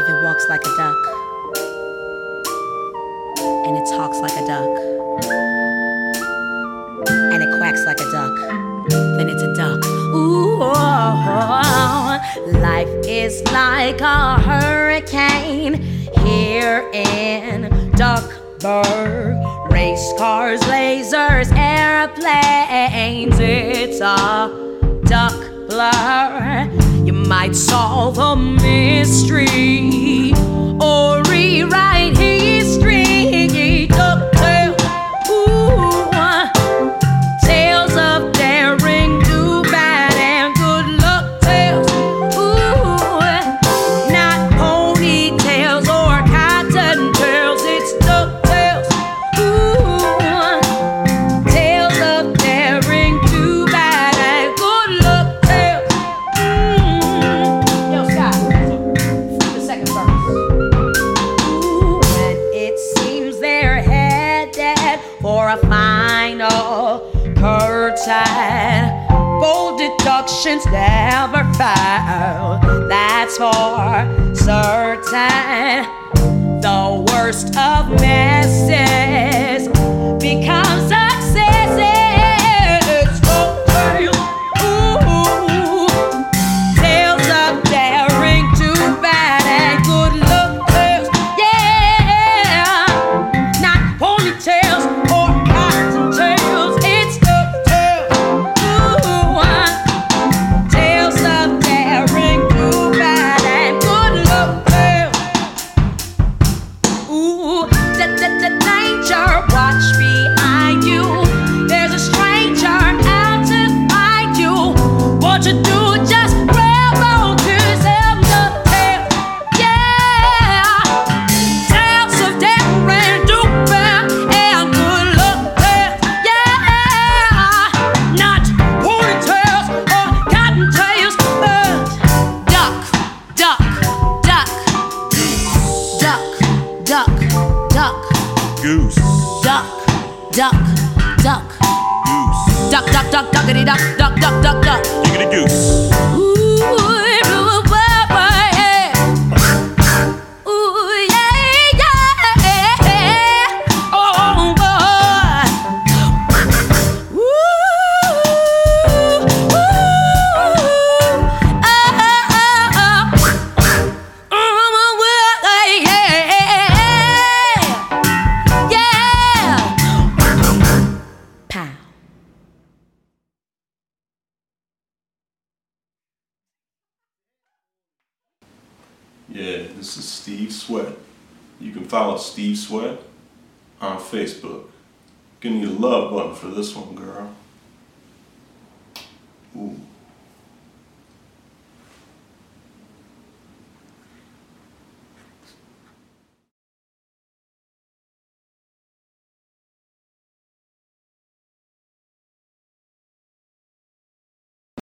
If it walks like a duck and it talks like a duck and it quacks like a duck, then it's a duck. Ooh, life is like a hurricane here in Duckburg. Race cars, lasers, airplanes. It's a duck blur. You might solve a mystery or rewrite history. DuckTales, ooh, tales of daring, do bad and good luck tales. Ooh, not ponytails or cottontails. It's DuckTales. Ooh, tales of daring, do bad and good luck tales. Yo, Scott, the second verse. Ooh, when it seems they're headed for a final curtain, bold deductions never fail. That's for certain. The worst of messes become successes. DuckTales, ooh, tales of daring, do bad and good luck tales. Yeah, not ponytails or cottontails. It's DuckTales. Ooh, tales of daring, do bad and good luck tales. Ooh, danger, watch behind you. There's a stranger out to find you. What you do, just grab on to some DuckTales. Yeah, tales of daring, do bad and good luck tales. Yeah, not ponytails or cottontails. Duck, duck, duck, duck, duck, duck, Goose, duck, duck, duck, goose, duck, duck, duck, duckity duck, duck, duck, duck, duck. giggity goose. Ooh, blue pepper, yeah. Ooh, yeah, yeah. Oh, boy. Ooh, ooh, ah, yeah. Pow. Yeah, this is Steve Sweat. You can follow Steve Sweat on Facebook. Give me a love button for this one, girl. Ooh.